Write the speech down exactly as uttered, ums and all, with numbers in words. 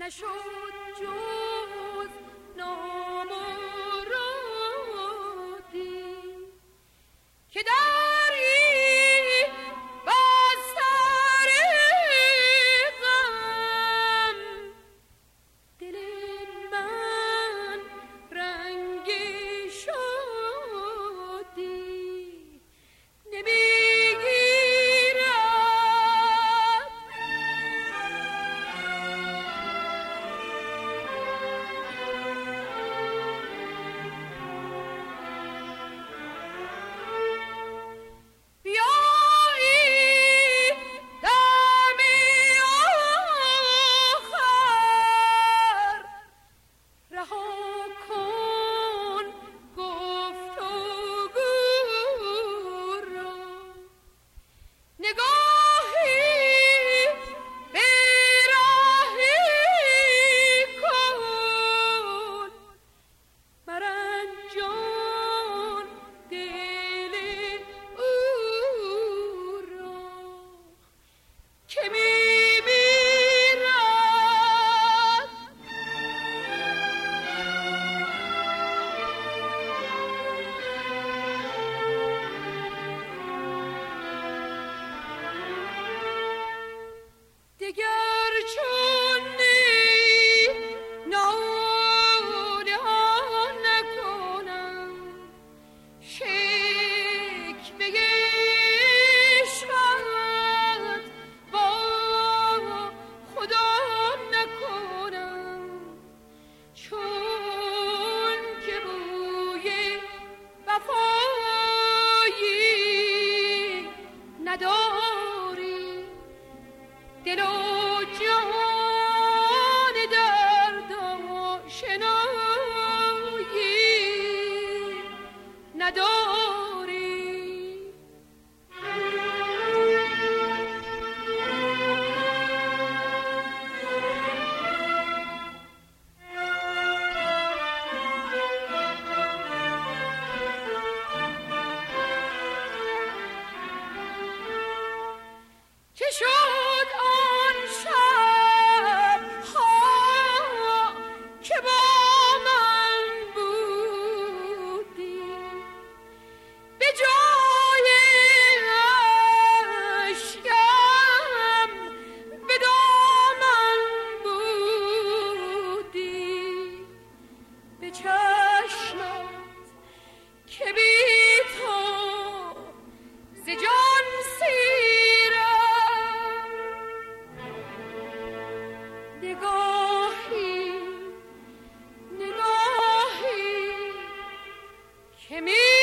نشد جز نامرادی که در این بستر غم دل من رنگی شدی نمیگیرد بیایی دم آخر رها کن گفتگو را نگاهی به راهی کن مرنجان دل او را که میمیرد دگر چون نی ناله‌ها نکنم شکوه عشقت با خدا نکنم چون که بوی وفایی نداری دل و جان درد آشنایی نداری چه شد آن شب‌ها که با من بودی به جای اشکم به دامن بودی به چشمت که بی تو ز جان سیرم نگاهی نگاهی که می